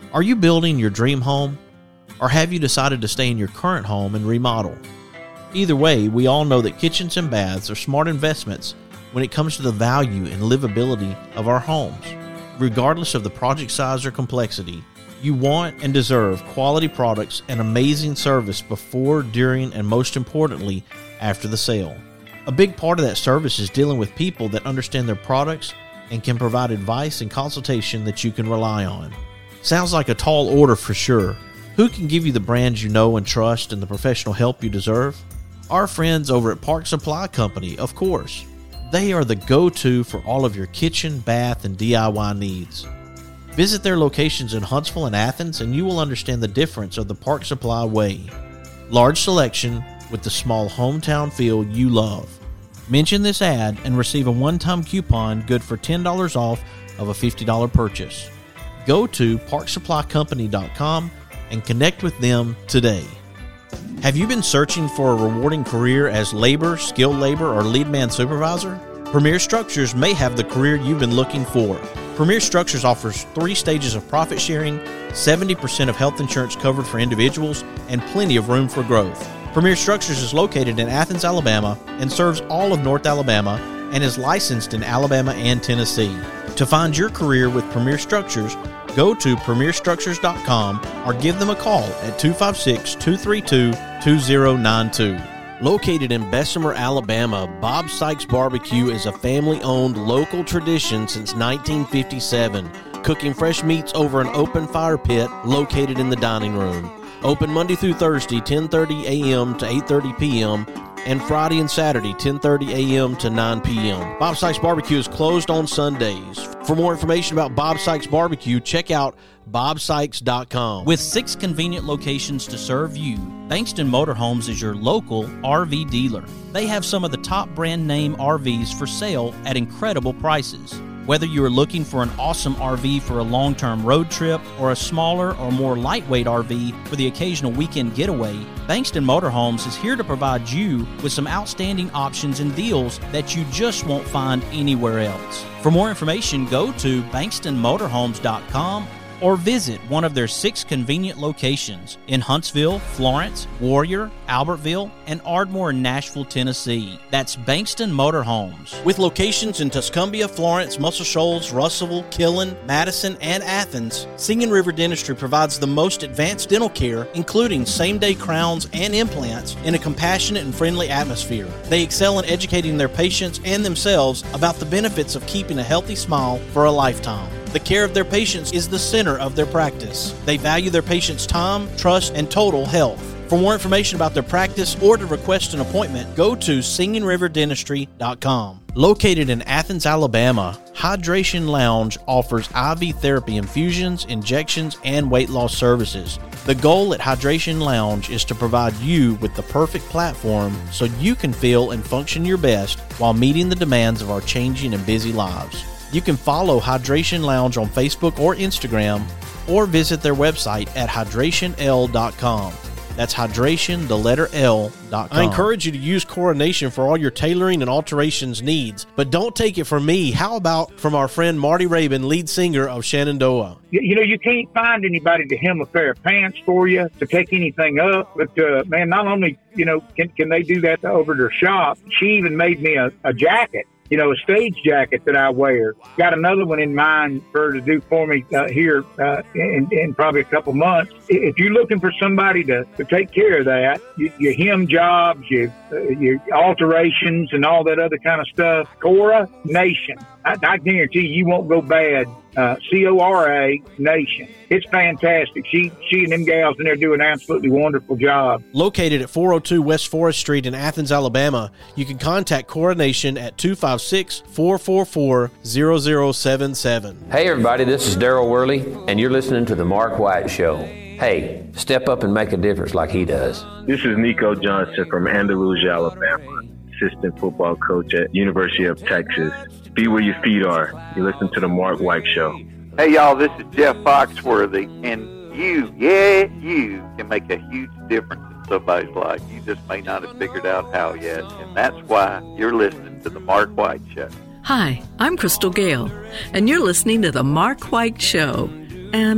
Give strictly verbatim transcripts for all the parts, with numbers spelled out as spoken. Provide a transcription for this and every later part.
Are you building your dream home? Or have you decided to stay in your current home and remodel? Either way, we all know that kitchens and baths are smart investments when it comes to the value and livability of our homes. Regardless of the project size or complexity, you want and deserve quality products and amazing service before, during, and most importantly, after the sale. A big part of that service is dealing with people that understand their products and can provide advice and consultation that you can rely on. Sounds like a tall order for sure. Who can give you the brands you know and trust and the professional help you deserve? Our friends over at Park Supply Company, of course. They are the go-to for all of your kitchen, bath, and D I Y needs. Visit their locations in Huntsville and Athens and you will understand the difference of the Park Supply way. Large selection with the small hometown feel you love. Mention this ad and receive a one-time coupon good for ten dollars off of a fifty dollars purchase. Go to park supply company dot com and connect with them today. Have you been searching for a rewarding career as labor, skilled labor, or lead man supervisor? Premier Structures may have the career you've been looking for. Premier Structures offers three stages of profit sharing, seventy percent of health insurance covered for individuals, and plenty of room for growth. Premier Structures is located in Athens, Alabama, and serves all of North Alabama and is licensed in Alabama and Tennessee. To find your career with Premier Structures, go to premier structures dot com or give them a call at two five six, two three two, two zero nine two. Located in Bessemer, Alabama, Bob Sykes Barbecue is a family-owned local tradition since nineteen fifty-seven, cooking fresh meats over an open fire pit located in the dining room. Open Monday through Thursday, ten thirty a.m. to eight thirty p.m., and Friday and Saturday, ten thirty a.m. to nine p.m. Bob Sykes Barbecue is closed on Sundays. For more information about Bob Sykes Barbecue, check out bob sykes dot com. With six convenient locations to serve you, Bankston Motorhomes is your local R V dealer. They have some of the top brand name R Vs for sale at incredible prices. Whether you are looking for an awesome R V for a long-term road trip or a smaller or more lightweight R V for the occasional weekend getaway, Bankston Motorhomes is here to provide you with some outstanding options and deals that you just won't find anywhere else. For more information, go to bankston motorhomes dot com or visit one of their six convenient locations in Huntsville, Florence, Warrior, Albertville, and Ardmore in Nashville, Tennessee. That's Bankston Motorhomes. With locations in Tuscumbia, Florence, Muscle Shoals, Russellville, Killen, Madison, and Athens, Singing River Dentistry provides the most advanced dental care, including same-day crowns and implants, in a compassionate and friendly atmosphere. They excel in educating their patients and themselves about the benefits of keeping a healthy smile for a lifetime. The care of their patients is the center of their practice. They value their patients' time, trust, and total health. For more information about their practice or to request an appointment, go to singing river dentistry dot com. Located in Athens, Alabama, Hydration Lounge offers I V therapy infusions, injections, and weight loss services. The goal at Hydration Lounge is to provide you with the perfect platform so you can feel and function your best while meeting the demands of our changing and busy lives. You can follow Hydration Lounge on Facebook or Instagram, or visit their website at hydration l dot com. That's hydration, the letter L, dot com. I encourage you to use Coronation for all your tailoring and alterations needs. But don't take it from me. How about from our friend Marty Rabin, lead singer of Shenandoah? You, you know, you can't find anybody to hem a pair of pants for you, to take anything up. But, uh, man, not only, you know, can, can they do that over their shop, she even made me a, a jacket. You know, a stage jacket that I wear. Got another one in mind for her to do for me uh, here uh, in, in probably a couple months. If you're looking for somebody to, to take care of that, you, your hem jobs, your, uh, your alterations, and all that other kind of stuff, Cora Nation. I, I guarantee you, you won't go bad. Uh, C O R A Nation. It's fantastic. She she and them gals in there do an absolutely wonderful job. Located at four oh two West Forest Street in Athens, Alabama, you can contact Coronation at two five six, four four four, zero zero seven seven. Hey everybody, this is Daryl Worley, and you're listening to The Mark White Show. Hey, step up and make a difference like he does. This is Nico Johnson from Andalusia, Alabama, assistant football coach at University of Texas. Be where your feet are. You listen to The Mark White Show. Hey, y'all, this is Jeff Foxworthy, and you, yeah, you can make a huge difference in somebody's life. You just may not have figured out how yet, and that's why you're listening to The Mark White Show. Hi, I'm Crystal Gale, and you're listening to The Mark White Show. And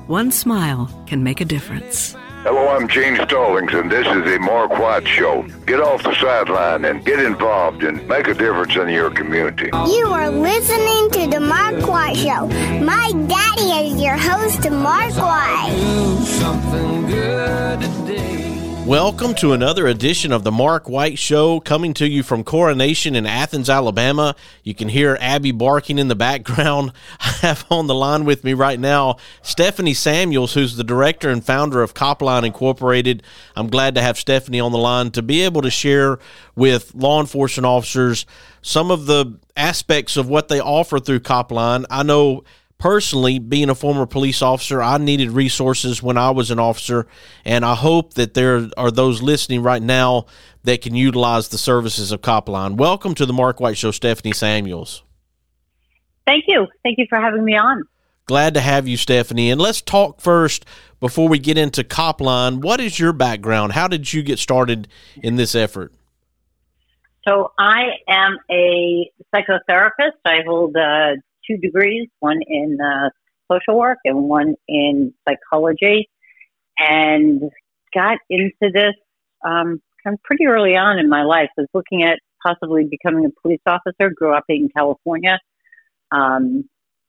One smile can make a difference. Hello, I'm Gene Stallings, and this is the Mark White Show. Get off the sideline and get involved and make a difference in your community. You are listening to the Mark White Show. My daddy is your host, Mark White. Something good today. Welcome to another edition of the Mark White Show, coming to you from Coronation in Athens, Alabama. You can hear Abby barking in the background. I have on the line with me right now Stephanie Samuels, who's the director and founder of Copline Incorporated. I'm glad to have Stephanie on the line to be able to share with law enforcement officers some of the aspects of what they offer through Copline. I know personally, being a former police officer, I needed resources when I was an officer, and I hope that there are those listening right now that can utilize the services of Copline. Welcome to the Mark White Show, Stephanie Samuels. Thank you. Thank you for having me on. Glad to have you, Stephanie. And let's talk first, before we get into Copline, what is your background? How did you get started in this effort? So I am a psychotherapist. I hold a two degrees, one in uh, social work and one in psychology, and got into this um, kind of pretty early on in my life. I was looking at possibly becoming a police officer, grew up in California, um,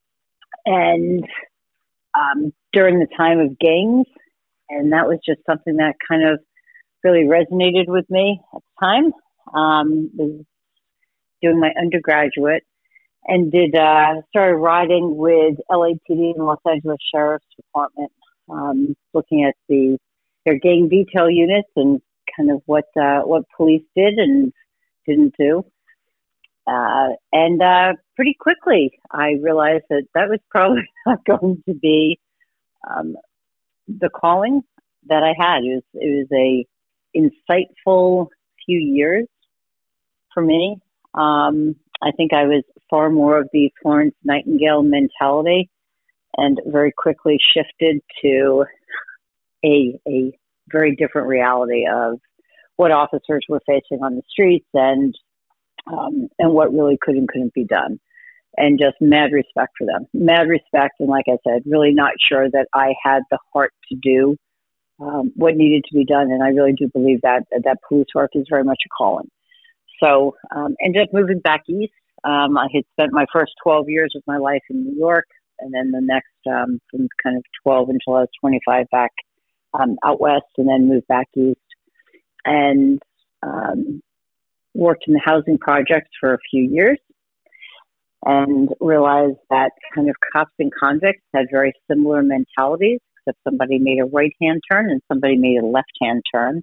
and um, during the time of gangs, and that was just something that kind of really resonated with me at the time. Um, was doing my undergraduate, and did uh, started riding with L A P D and Los Angeles Sheriff's Department, um, looking at the their gang detail units and kind of what uh, what police did and didn't do. Uh, and uh, pretty quickly, I realized that that was probably not going to be um, the calling that I had. It was it was a insightful few years for me. Um, I think I was far more of the Florence Nightingale mentality, and very quickly shifted to a a very different reality of what officers were facing on the streets and um, and what really could and couldn't be done. And just mad respect for them. Mad respect, and like I said, really not sure that I had the heart to do um, what needed to be done. And I really do believe that that police work is very much a calling. So um, ended up moving back east. Um, I had spent my first twelve years of my life in New York, and then the next um, from kind of twelve until I was twenty-five back um, out west, and then moved back east and um, worked in the housing projects for a few years, and realized that kind of cops and convicts had very similar mentalities, except somebody made a right-hand turn and somebody made a left-hand turn.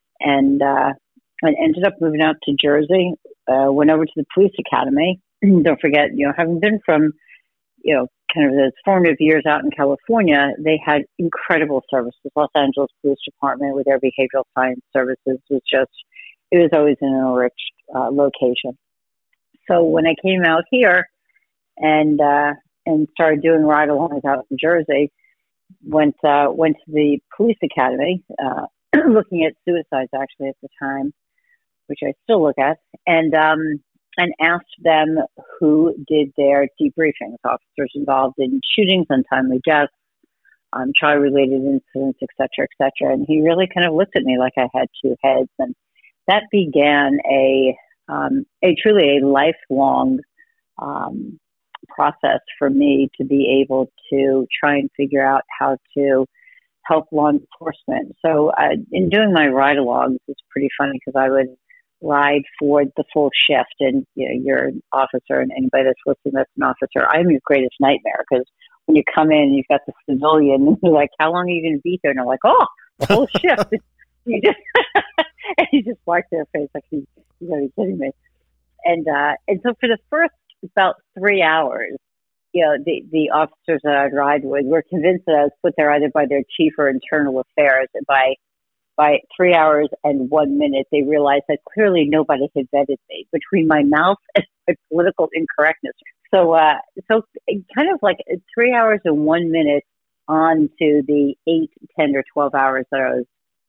And uh, I ended up moving out to Jersey, uh, went over to the police academy. Don't forget, you know, having been from, you know, kind of those formative years out in California, they had incredible services. Los Angeles Police Department with their behavioral science services was just, it was always an enriched uh, location. So when I came out here and uh, and started doing ride-alongs out in Jersey, went uh, went to the police academy, uh, looking at suicides actually at the time, which I still look at, and um, and asked them who did their debriefings, officers involved in shootings, untimely deaths, um, child-related incidents, et cetera, et cetera. And he really kind of looked at me like I had two heads, and that began a um, a truly a lifelong um, process for me to be able to try and figure out how to help law enforcement. So uh, in doing my ride-alongs, it's pretty funny because I would ride for the full shift, and you know, you're an officer, and anybody that's listening that's an officer, I'm your greatest nightmare, because when you come in, you've got the civilian, and you're like, how long are you going to be here? And they're like, oh, the whole shift. you just and you just watch their face like, you, you gotta be kidding me. And uh, and so for the first about three hours, you know, the, the officers that I'd ride with were convinced that I was put there either by their chief or internal affairs. And by by three hours and one minute, they realized that clearly nobody had vetted me between my mouth and my political incorrectness. So, uh, so kind of like three hours and one minute on to the eight, ten, or twelve hours that I was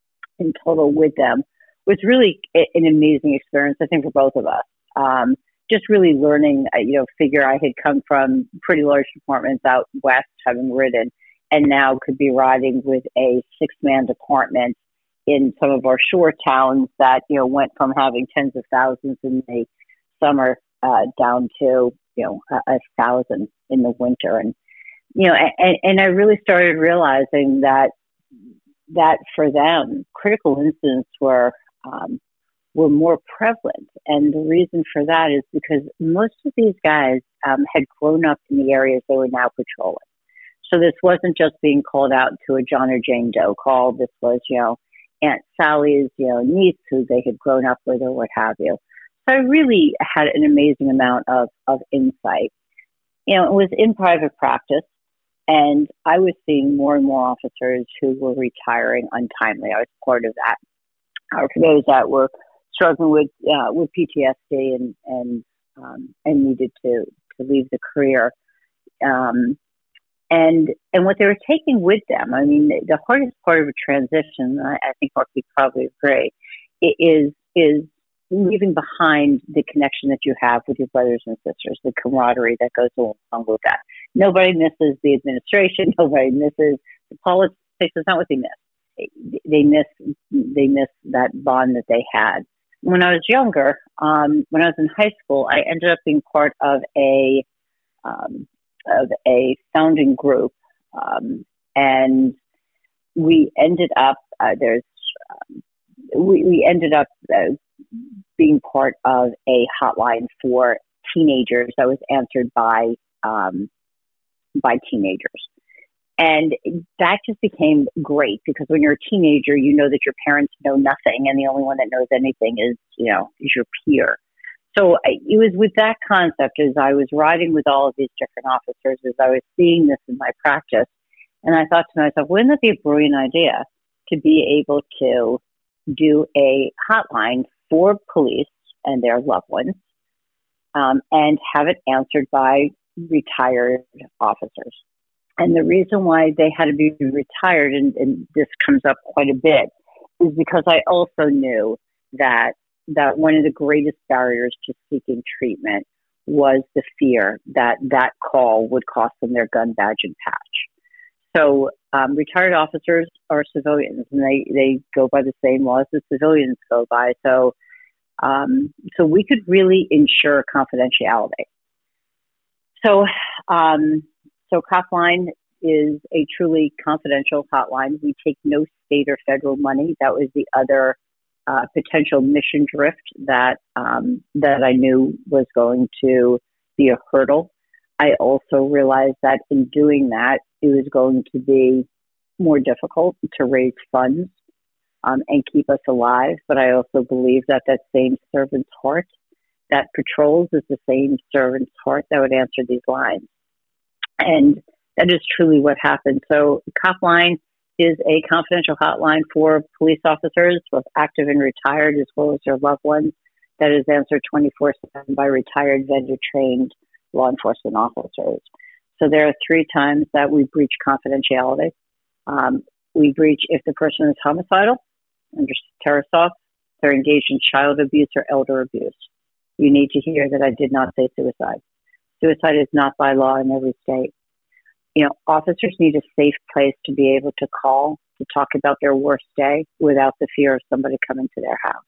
in total with them was really an amazing experience, I think, for both of us. Um, just really learning, you know, figure I had come from pretty large departments out west, having ridden and now could be riding with a six-man department in some of our shore towns that, you know, went from having tens of thousands in the summer uh, down to, you know, a, a thousand in the winter. And, you know, and, and I really started realizing that, that for them, critical incidents were, um, were more prevalent. And the reason for that is because most of these guys um, had grown up in the areas they were now patrolling. So this wasn't just being called out to a John or Jane Doe call. This was, you know, Aunt Sally's, you know, niece who they had grown up with or what have you. So I really had an amazing amount of, of insight. You know, it was in private practice, and I was seeing more and more officers who were retiring untimely. I was part of that. Uh, for those that were struggling with uh, with P T S D and and um, and needed to to leave the career. Um, And and what they were taking with them, I mean, the hardest part of a transition, I, I think Mark would probably agree, is is leaving behind the connection that you have with your brothers and sisters, the camaraderie that goes along with that. Nobody misses the administration. Nobody misses the politics. That's not what they miss. They miss they miss that bond that they had. When I was younger, um, when I was in high school, I ended up being part of a um, of a founding group, um, and we ended up uh, there's um, we, we ended up uh, being part of a hotline for teenagers that was answered by um, by teenagers, and that just became great because when you're a teenager, you know that your parents know nothing, and the only one that knows anything is you know is your peer. So it was with that concept as I was riding with all of these different officers, as I was seeing this in my practice. And I thought to myself, wouldn't that be a brilliant idea to be able to do a hotline for police and their loved ones um, and have it answered by retired officers? And the reason why they had to be retired, and, and this comes up quite a bit, is because I also knew that that one of the greatest barriers to seeking treatment was the fear that that call would cost them their gun badge and patch. So um, retired officers are civilians, and they, they go by the same laws that civilians go by. So um, so we could really ensure confidentiality. So um, so Copline is a truly confidential hotline. We take no state or federal money. That was the other Uh, potential mission drift that um, that I knew was going to be a hurdle. I also realized that in doing that, it was going to be more difficult to raise funds um, and keep us alive. But I also believe that that same servant's heart that patrols is the same servant's heart that would answer these lines. And that is truly what happened. So Copline is a confidential hotline for police officers, both active and retired, as well as their loved ones, that is answered twenty-four seven by retired vendor-trained law enforcement officers. So there are three times that we breach confidentiality. Um, we breach if the person is homicidal, under TerraSoft, they're engaged in child abuse or elder abuse. You need to hear that I did not say suicide. Suicide is not by law in every state. You know, officers need a safe place to be able to call, to talk about their worst day without the fear of somebody coming to their house.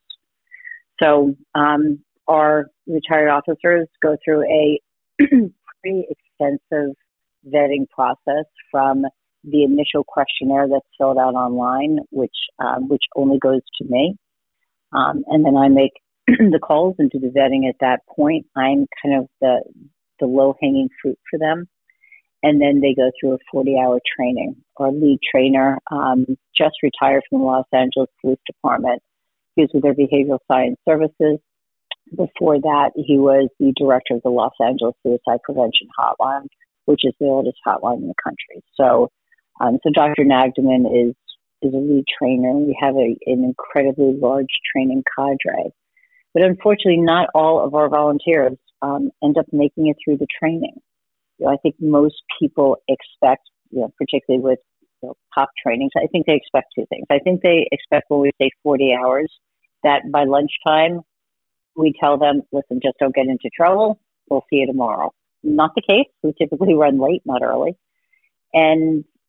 So um, our retired officers go through a pretty extensive vetting process, from the initial questionnaire that's filled out online, which um, which only goes to me. Um, and then I make the calls and do the vetting at that point. I'm kind of the, the low-hanging fruit for them. And then they go through a forty-hour training. Our lead trainer um, just retired from the Los Angeles Police Department. He was with their behavioral science services. Before that, he was the director of the Los Angeles Suicide Prevention Hotline, which is the oldest hotline in the country. So, um, so Doctor Nagdeman is is a lead trainer. We have a, an incredibly large training cadre. But unfortunately, not all of our volunteers um, end up making it through the training. You know, I think most people expect, you know, particularly with you know, cop trainings, I think they expect two things. I think they expect when we say forty hours, that by lunchtime, we tell them, listen, just don't get into trouble. We'll see you tomorrow. Not the case. We typically run late, not early. And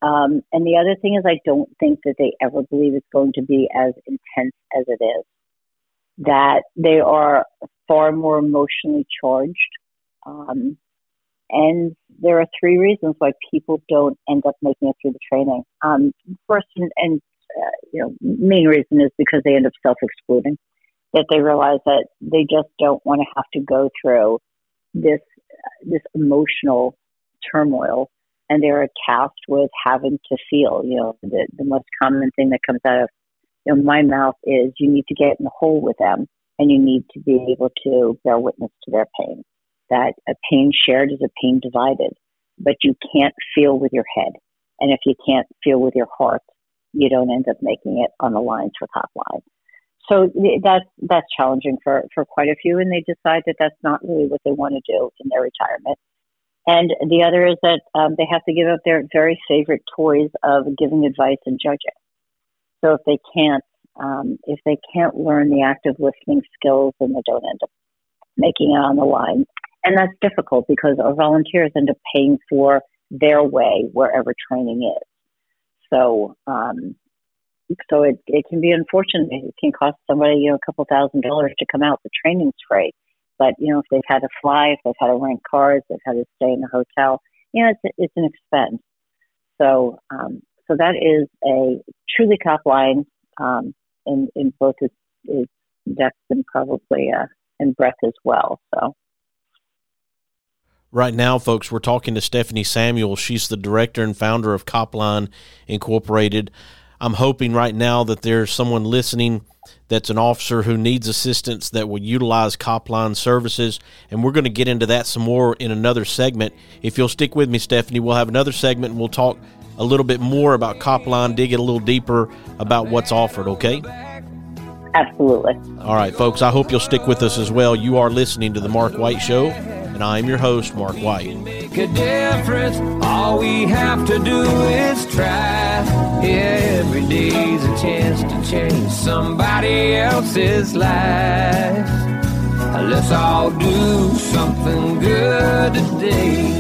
Um, and the other thing is, I don't think that they ever believe it's going to be as intense as it is. That they are far more emotionally charged. Um, and there are three reasons why people don't end up making it through the training. Um, first, and, and uh, you know, main reason is because they end up self-excluding. That they realize that they just don't want to have to go through this this emotional turmoil, and they're tasked with having to feel. You know, the the most common thing that comes out of you know my mouth is you need to get in the hole with them, and you need to be able to bear witness to their pain. That a pain shared is a pain divided, but you can't feel with your head, and if you can't feel with your heart, you don't end up making it on the lines for Copline. So that's that's challenging for, for quite a few, and they decide that that's not really what they want to do in their retirement. And the other is that um, they have to give up their very favorite toys of giving advice and judging. So if they can't um, if they can't learn the active listening skills, then they don't end up making it on the line. And that's difficult because our volunteers end up paying for their way wherever training is. So. Um, So it, it can be unfortunate. It can cost somebody, you know, a couple thousand dollars to come out. The training's free. But, you know, if they've had to fly, if they've had to rent cars, they've had to stay in a hotel, you know, it's, it's an expense. So um, so that is a truly Copline um, in, in both its, its depth and probably uh, in breadth as well. So. Right now, folks, we're talking to Stephanie Samuel. She's the director and founder of Copline Incorporated. I'm hoping right now that there's someone listening that's an officer who needs assistance that will utilize Copline services, and we're going to get into that some more in another segment. If you'll stick with me, Stephanie, we'll have another segment, and we'll talk a little bit more about Copline, dig it a little deeper about what's offered, okay? Absolutely. All right, folks, I hope you'll stick with us as well. You are listening to The Mark White Show, and I am your host, Mark White. Make a difference. All we have to do is try. Yeah, every day's a chance to change somebody else's life. Let's all do something good today.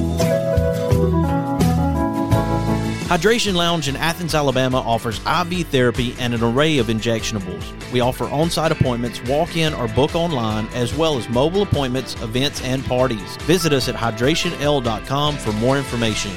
Hydration Lounge in Athens, Alabama offers I V therapy and an array of injectionables. We offer on-site appointments, walk-in or book online, as well as mobile appointments, events, and parties. Visit us at hydration l dot com for more information.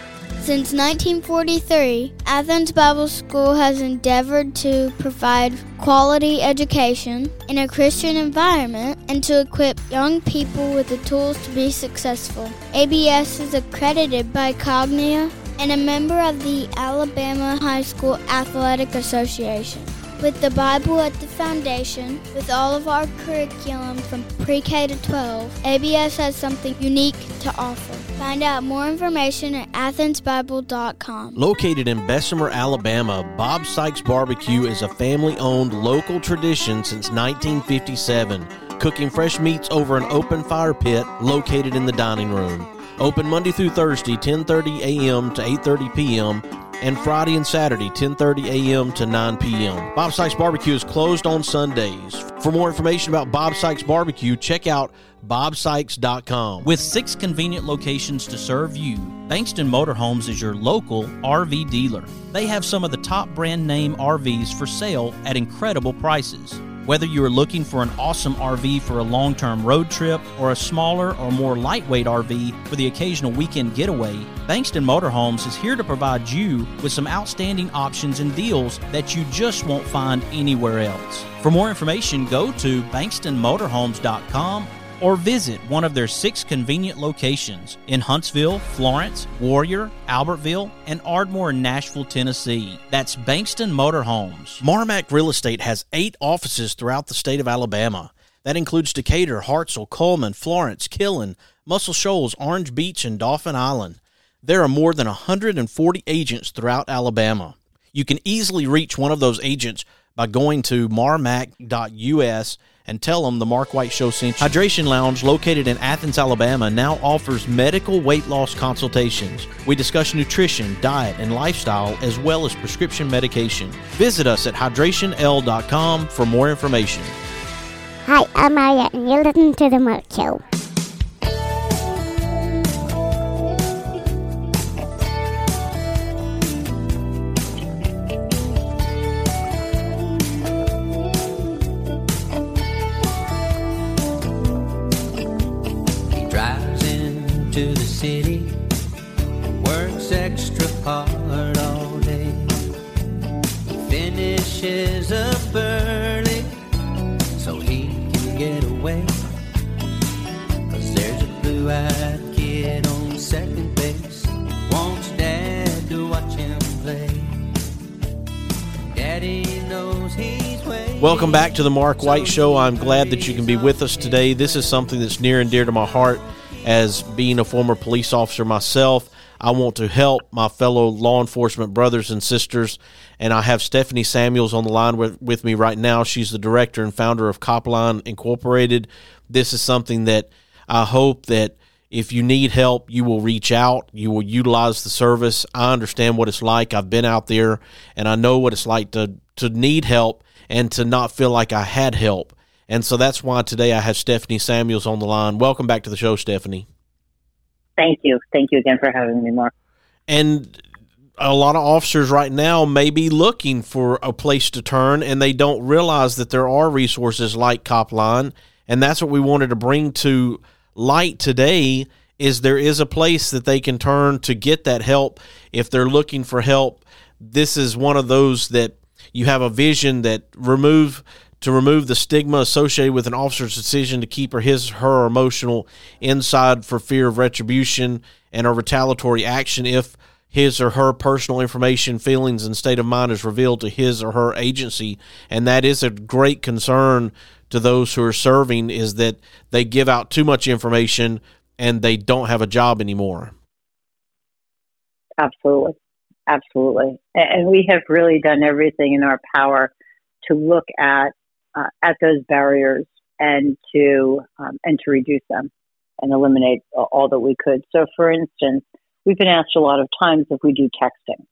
Since nineteen forty-three, Athens Bible School has endeavored to provide quality education in a Christian environment and to equip young people with the tools to be successful. A B S is accredited by Cognia and a member of the Alabama High School Athletic Association. With the Bible at the foundation, with all of our curriculum from pre-K to twelve, A B S has something unique to offer. Find out more information at athens bible dot com. Located in Bessemer, Alabama, Bob Sykes Barbecue is a family-owned local tradition since nineteen fifty-seven, cooking fresh meats over an open fire pit located in the dining room. Open Monday through Thursday, ten thirty a.m. to eight thirty p.m., and Friday and Saturday, ten thirty a.m. to nine p.m. Bob Sykes Barbecue is closed on Sundays. For more information about Bob Sykes Barbecue, check out bob sykes dot com. With six convenient locations to serve you, Bankston Motorhomes is your local R V dealer. They have some of the top brand name R Vs for sale at incredible prices. Whether you are looking for an awesome R V for a long-term road trip or a smaller or more lightweight R V for the occasional weekend getaway, Bankston Motorhomes is here to provide you with some outstanding options and deals that you just won't find anywhere else. For more information, go to bankston motorhomes dot com or visit one of their six convenient locations in Huntsville, Florence, Warrior, Albertville, and Ardmore in Nashville, Tennessee. That's Bankston Motorhomes. Marmac Real Estate has eight offices throughout the state of Alabama. That includes Decatur, Hartselle, Coleman, Florence, Killen, Muscle Shoals, Orange Beach, and Dauphin Island. There are more than one hundred forty agents throughout Alabama. You can easily reach one of those agents by going to marmac dot u s and tell them the Mark White Show sent you. Hydration Lounge, located in Athens, Alabama, now offers medical weight loss consultations. We discuss nutrition, diet, and lifestyle, as well as prescription medication. Visit us at hydration l dot com for more information. Hi, I'm Maya, and you're listening to The Mark Show. apart all day. He finishes up early so he can get away. 'Cause there's a blue-eyed kid on second base, wants Dad to watch him play. Daddy knows he's waiting. Welcome back to the Mark White Show. I'm glad that you can be with us today. This is something that's near and dear to my heart as being a former police officer myself. I want to help my fellow law enforcement brothers and sisters, and I have Stephanie Samuels on the line with, with me right now. She's the director and founder of Copline Incorporated. This is something that I hope that if you need help, you will reach out, you will utilize the service. I understand what it's like. I've been out there, and I know what it's like to, to need help and to not feel like I had help. And so that's why today I have Stephanie Samuels on the line. Welcome back to the show, Stephanie. Thank you. Thank you again for having me, Mark. And a lot of officers right now may be looking for a place to turn, and they don't realize that there are resources like Copline, and that's what we wanted to bring to light today, is there is a place that they can turn to get that help if they're looking for help. This is one of those that you have a vision that remove to remove the stigma associated with an officer's decision to keep her his her emotional inside for fear of retribution and or retaliatory action if his or her personal information, feelings, and state of mind is revealed to his or her agency. And that is a great concern to those who are serving, is that they give out too much information and they don't have a job anymore. Absolutely. Absolutely. And we have really done everything in our power to look at uh, at those barriers and to um, and to reduce them and eliminate all that we could. So, for instance, we've been asked a lot of times if we do texting.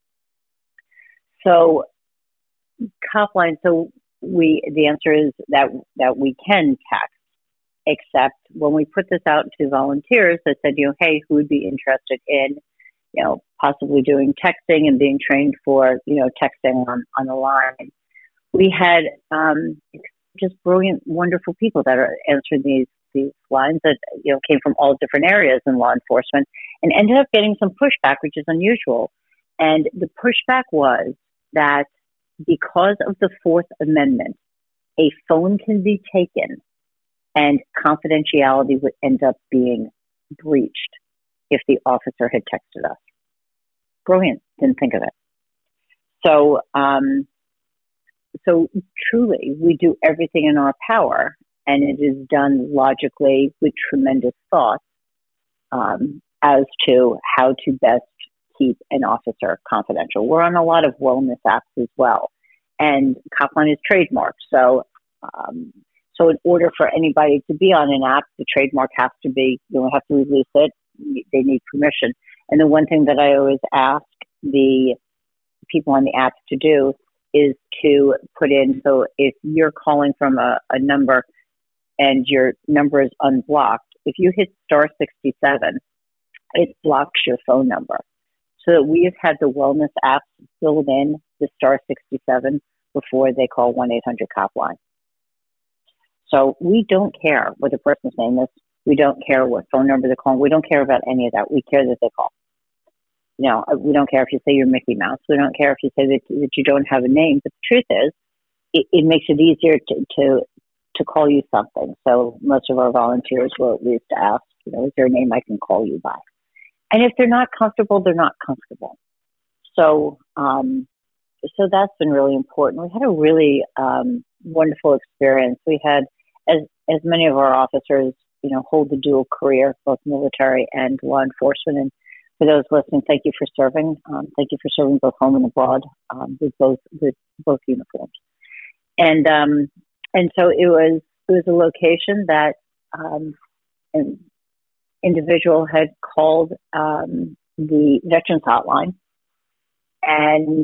So, Copline, so we the answer is that that we can text, except when we put this out to volunteers that said, you know, hey, who would be interested in, you know, possibly doing texting and being trained for, you know, texting on, on the line. We had um, just brilliant, wonderful people that are answering these these lines that, you know, came from all different areas in law enforcement and ended up getting some pushback, which is unusual. And the pushback was that because of the Fourth Amendment, a phone can be taken and confidentiality would end up being breached if the officer had texted us. Brilliant. Didn't think of it. So, um, so truly, we do everything in our power, and it is done logically with tremendous thought um, as to how to best keep an officer confidential. We're on a lot of wellness apps as well, and Copline is trademarked. So, um, so in order for anybody to be on an app, the trademark has to be, you know, have to release it. They need permission. And the one thing that I always ask the people on the apps to do is to put in, so if you're calling from a, a number and your number is unblocked, if you hit star sixty-seven, it blocks your phone number. So we have had the wellness apps build in the star sixty-seven before they call one eight hundred Copline. So we don't care what the person's name is. We don't care what phone number they're calling. We don't care about any of that. We care that they call. You know, we don't care if you say you're Mickey Mouse. We don't care if you say that, that you don't have a name. But the truth is, it, it makes it easier to, to to call you something. So most of our volunteers will at least ask, you know, is there a name I can call you by? And if they're not comfortable, they're not comfortable. So, um, so that's been really important. We had a really um, wonderful experience. We had, as as many of our officers, you know, hold the dual career, both military and law enforcement. And for those listening, thank you for serving. Um, thank you for serving both home and abroad um, with both with both uniforms. And um, and so it was it was a location that um, an individual had called um, the Veterans Hotline, and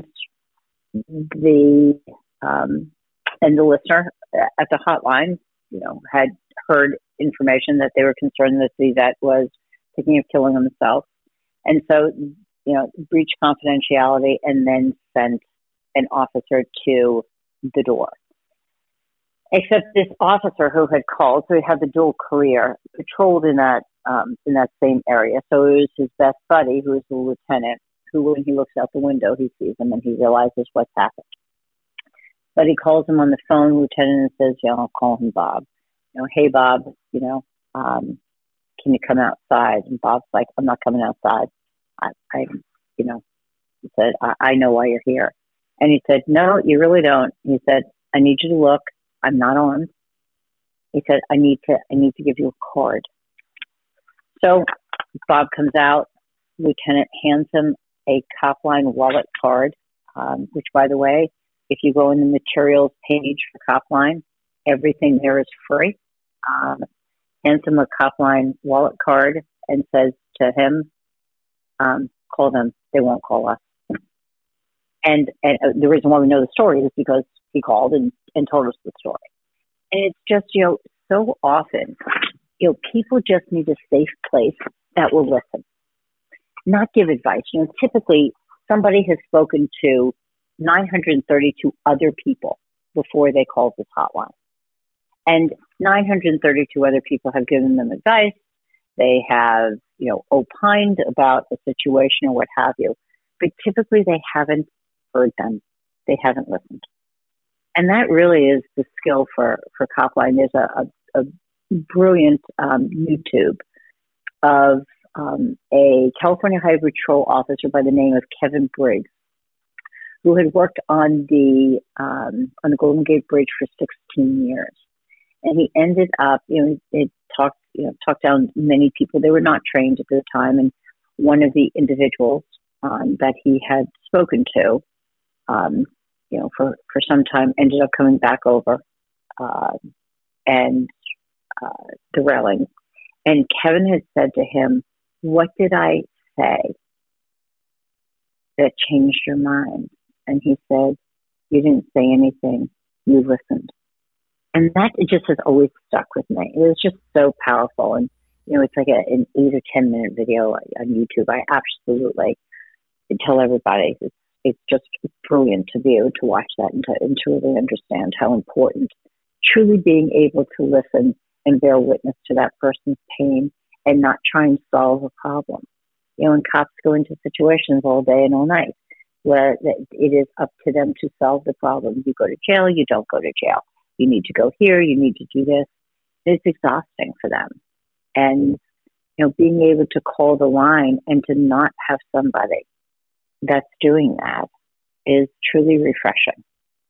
the um, and the listener at the hotline, you know, had heard information that they were concerned that the vet was thinking of killing himself. And so, you know, breached confidentiality and then sent an officer to the door. Except this officer who had called, so he had the dual career, patrolled in that um, in that same area. So it was his best buddy, who was the lieutenant, who, when he looks out the window, he sees him and he realizes what's happened. But he calls him on the phone, Lieutenant, and says, you know, I'll call him Bob. You know, hey, Bob, you know, um, can you come outside? And Bob's like, I'm not coming outside. I, I you know, he said, I, I know why you're here. And he said, no, you really don't. He said, I need you to look. I'm not armed. He said, I need to, I need to give you a card. So Bob comes out. Lieutenant hands him a Copline wallet card, um, which, by the way, if you go in the materials page for Copline, everything there is free. Um, hands him a Copline wallet card and says to him, um, call them. They won't call us. And, and the reason why we know the story is because he called and, and told us the story. And it's just, you know, so often, you know, people just need a safe place that will listen, not give advice. You know, typically somebody has spoken to nine hundred thirty-two other people before they called this hotline. And nine hundred thirty-two other people have given them advice. They have, you know, opined about the situation or what have you. But typically they haven't heard them. They haven't listened. And that really is the skill for, for Copline. There's a, a, a brilliant um, YouTube of um, a California Highway Patrol officer by the name of Kevin Briggs, who had worked on the um, on the Golden Gate Bridge for sixteen years. And he ended up, you know, it talked, you know, talked down many people. They were not trained at the time. And one of the individuals um, that he had spoken to, um, you know, for, for some time, ended up coming back over uh, and uh, derailing. And Kevin had said to him, what did I say that changed your mind? And he said, you didn't say anything. You listened. And that it just has always stuck with me. It was just so powerful. And, you know, it's like a, an eight or ten minute video on YouTube. I absolutely tell everybody it's, it's just brilliant to be able to watch that and to, and to really understand how important truly being able to listen and bear witness to that person's pain and not try and solve a problem. You know, and cops go into situations all day and all night where it is up to them to solve the problem. You go to jail, you don't go to jail. You need to go here, you need to do this. It's exhausting for them. And, you know, being able to call the line and to not have somebody that's doing that is truly refreshing.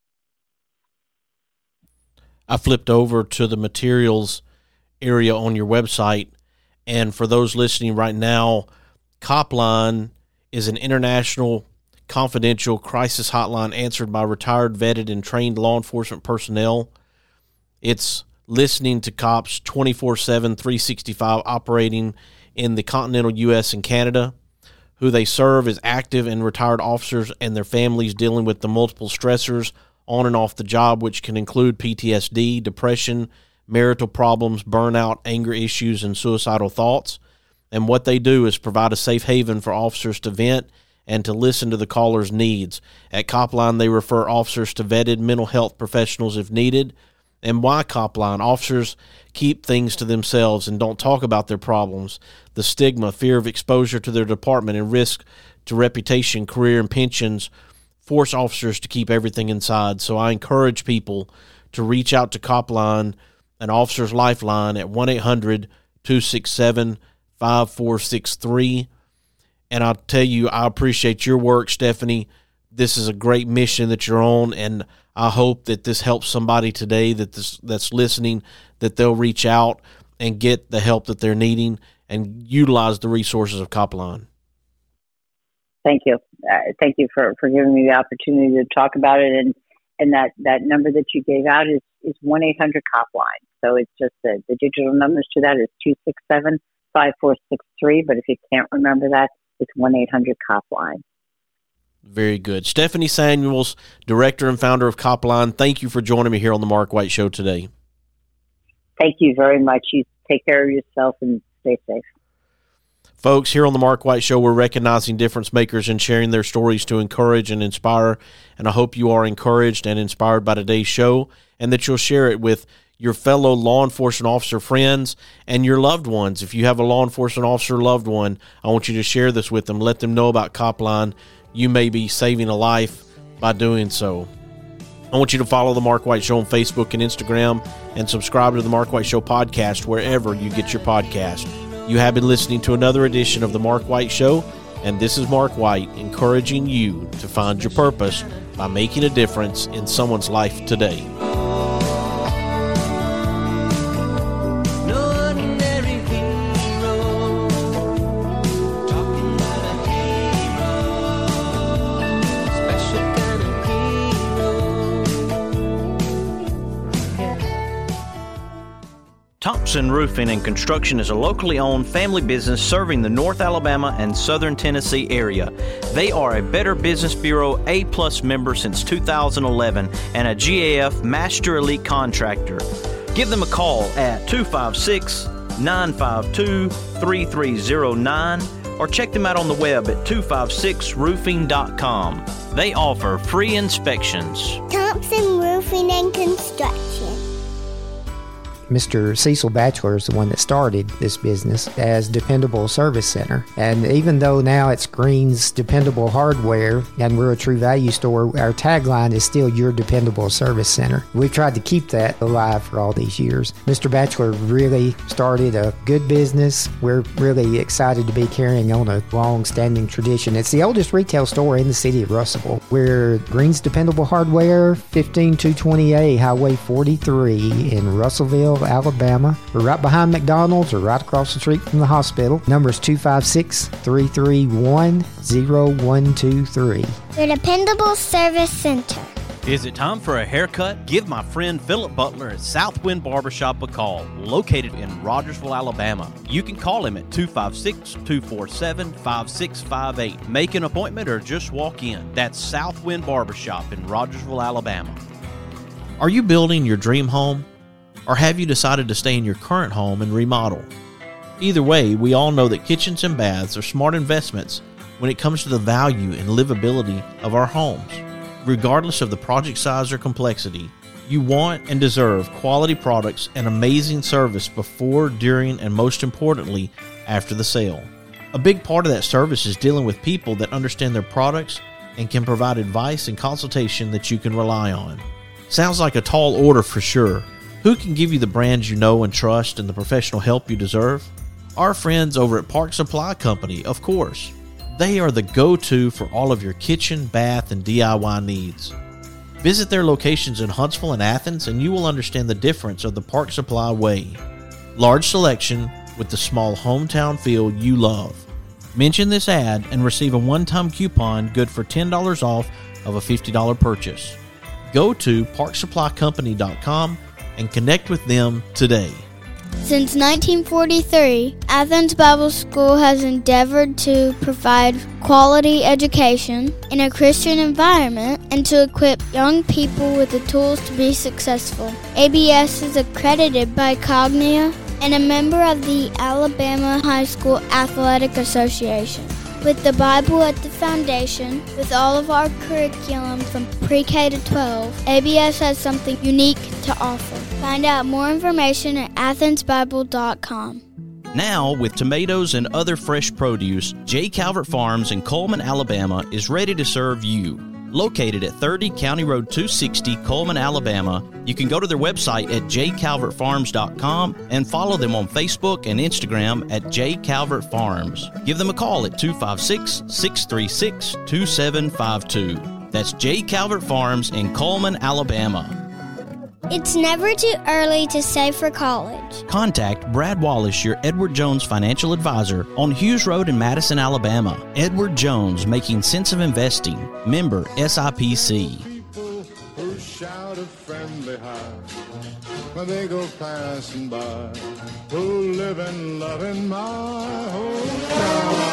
I flipped over to the materials area on your website, and for those listening right now, Copline is an international confidential crisis hotline answered by retired, vetted, and trained law enforcement personnel. It's listening to cops twenty-four seven, three sixty-five operating in the continental U S and Canada, who they serve as active and retired officers and their families dealing with the multiple stressors on and off the job, which can include P T S D, depression, marital problems, burnout, anger issues, and suicidal thoughts. And what they do is provide a safe haven for officers to vent and to listen to the caller's needs. At Copline, they refer officers to vetted mental health professionals if needed. And why Copline? Officers keep things to themselves and don't talk about their problems. The stigma, fear of exposure to their department, and risk to reputation, career, and pensions force officers to keep everything inside. So I encourage people to reach out to Copline, an officer's lifeline, at one eight hundred, two six seven, five four six three. And I'll tell you, I appreciate your work, Stephanie. This is a great mission that you're on, and I hope that this helps somebody today that this, that's listening, that they'll reach out and get the help that they're needing and utilize the resources of Copline. Thank you. Uh, thank you for, for giving me the opportunity to talk about it. And, and that, that number that you gave out is, is one eight hundred Copline. So it's just the, the digital numbers to that is two six seven, five four six three. But if you can't remember that, it's one eight hundred Copline. Very good. Stephanie Samuels, director and founder of Copline, thank you for joining me here on the Mark White Show today. Thank you very much. You take care of yourself and stay safe. Folks, here on the Mark White Show, we're recognizing difference makers and sharing their stories to encourage and inspire. And I hope you are encouraged and inspired by today's show and that you'll share it with your fellow law enforcement officer friends and your loved ones. If you have a law enforcement officer loved one, I want you to share this with them. Let them know about Copline. You may be saving a life by doing so. I want you to follow The Mark White Show on Facebook and Instagram and subscribe to The Mark White Show podcast wherever you get your podcast. You have been listening to another edition of The Mark White Show, and this is Mark White encouraging you to find your purpose by making a difference in someone's life today. Thompson Roofing and Construction is a locally owned family business serving the North Alabama and Southern Tennessee area. They are a Better Business Bureau A-plus member since two thousand eleven and a G A F Master Elite Contractor. Give them a call at two five six, nine five two, three three zero nine or check them out on the web at two five six roofing dot com. They offer free inspections. Thompson Roofing and Construction. Mister Cecil Batchelor is the one that started this business as Dependable Service Center. And even though now it's Green's Dependable Hardware and we're a True Value store, our tagline is still Your Dependable Service Center. We've tried to keep that alive for all these years. Mister Batchelor really started a good business. We're really excited to be carrying on a long-standing tradition. It's the oldest retail store in the city of Russellville. We're Green's Dependable Hardware, fifteen two twenty A Highway forty-three in Russellville, Alabama. We're right behind McDonald's or right across the street from the hospital. Number is two five six, three three one, zero one two three. Your Dependable Service Center. Is it time for a haircut? Give my friend Philip Butler at Southwind Barbershop a call, located in Rogersville, Alabama. You can call him at two five six, two four seven, five six five eight. Make an appointment or just walk in. That's Southwind Barbershop in Rogersville, Alabama. Are you building your dream home? Or have you decided to stay in your current home and remodel? Either way, we all know that kitchens and baths are smart investments when it comes to the value and livability of our homes. Regardless of the project size or complexity, you want and deserve quality products and amazing service before, during, and most importantly, after the sale. A big part of that service is dealing with people that understand their products and can provide advice and consultation that you can rely on. Sounds like a tall order for sure. Who can give you the brands you know and trust and the professional help you deserve? Our friends over at Park Supply Company, of course. They are the go-to for all of your kitchen, bath, and D I Y needs. Visit their locations in Huntsville and Athens and you will understand the difference of the Park Supply way. Large selection with the small hometown feel you love. Mention this ad and receive a one-time coupon good for ten dollars off of a fifty dollars purchase. Go to park supply company dot com and connect with them today. Since nineteen forty-three, Athens Bible School has endeavored to provide quality education in a Christian environment and to equip young people with the tools to be successful. A B S is accredited by Cognia and a member of the Alabama High School Athletic Association. With the Bible at the foundation, with all of our curriculum from pre-K to twelve, A B S has something unique to offer. Find out more information at athens bible dot com. Now, with tomatoes and other fresh produce, J. Calvert Farms in Coleman, Alabama is ready to serve you. Located at thirty County Road two sixty, Coleman, Alabama, you can go to their website at j calvert farms dot com and follow them on Facebook and Instagram at j calvert farms. Give them a call at two five six, six three six, two seven five two. That's J. Calvert Farms in Coleman, Alabama. It's never too early to save for college. Contact Brad Wallace, your Edward Jones financial advisor, on Hughes Road in Madison, Alabama. Edward Jones, making sense of investing. Member S I P C. People who shout a friendly hi when they go passing by, who live and love in my hometown.